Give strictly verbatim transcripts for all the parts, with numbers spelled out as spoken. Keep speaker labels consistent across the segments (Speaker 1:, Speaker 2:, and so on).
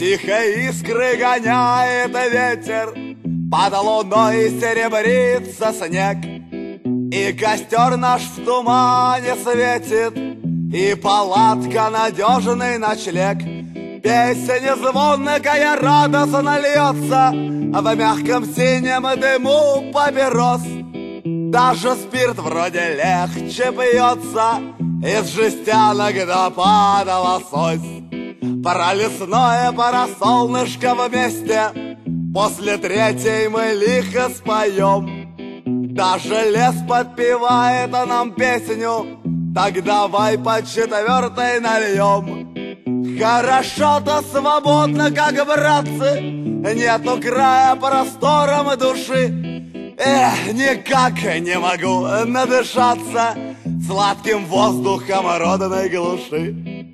Speaker 1: Тихо искры гоняет ветер, под луной серебрится снег. И костер наш в тумане светит, и палатка надежный ночлег. Песня звонкая радостно льется в мягком синем дыму папирос. Даже спирт вроде легче пьется из жестянок до пада лосось. Пора лесное, пора солнышко вместе, после третьей мы лихо споем. Даже лес подпевает нам песню, так давай по четвертой нальем. Хорошо-то свободно, как братцы, нету края простором души. Эх, никак не могу надышаться сладким воздухом родной глуши.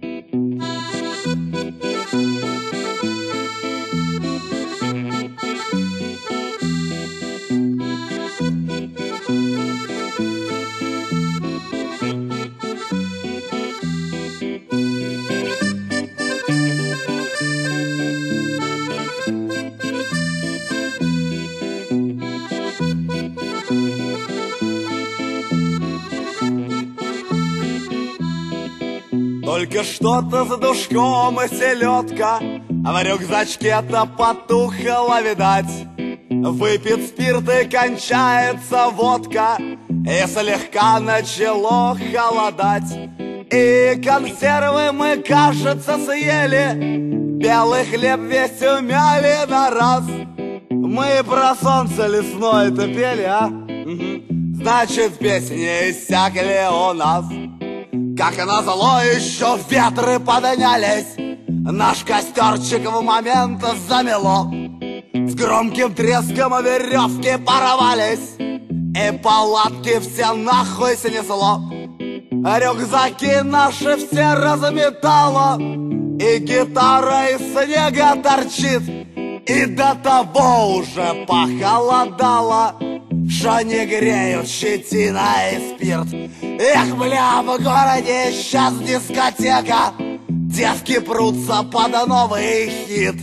Speaker 1: Только что-то с душком и селедка, а в рюкзачке-то потухло, видать. Выпит спирт и кончается водка, и слегка начало холодать. И консервы мы, кажется, съели, белый хлеб весь умяли на раз. Мы про солнце лесное-то пели, а? Угу. Значит, песни иссякли у нас. Как назло, еще ветры поднялись, наш костерчик в момент замело. С громким треском веревки порвались, и палатки все нахуй снесло. Рюкзаки наши все разметало, и гитара из снега торчит. И до того уже похолодало, что не греют щетина и спирт. Эх, бля, в городе сейчас дискотека, девки прутся под новый хит.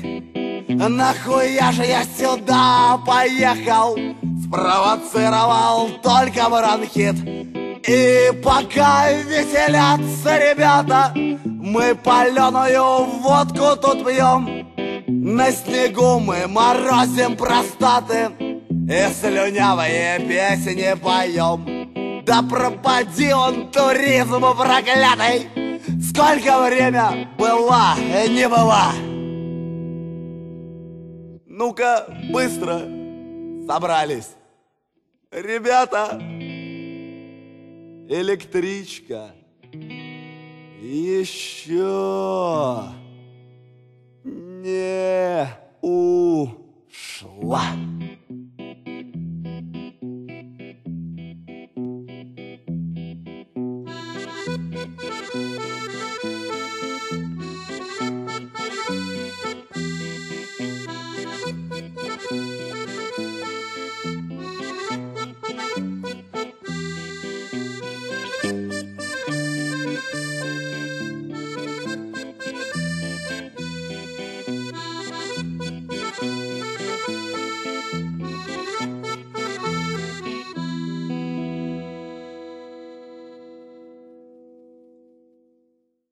Speaker 1: Нахуя же я сюда поехал, спровоцировал только бронхит. И пока веселятся ребята, мы паленую водку тут пьем. На снегу мы морозим простаты и слюнявые песни поем. Да пропади он, туризм проклятый, сколько время была, не была. Ну-ка, быстро собрались. Ребята, электричка еще не ушла.